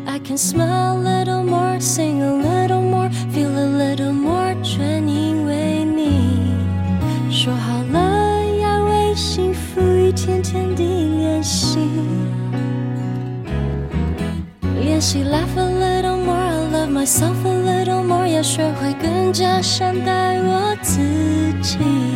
I can smile a little more, sing a little more, feel a little more， 全因为你说好了要为幸福一天天地练习，练习 laugh a little more， I love myself a little more， 要学会更加善待我自己。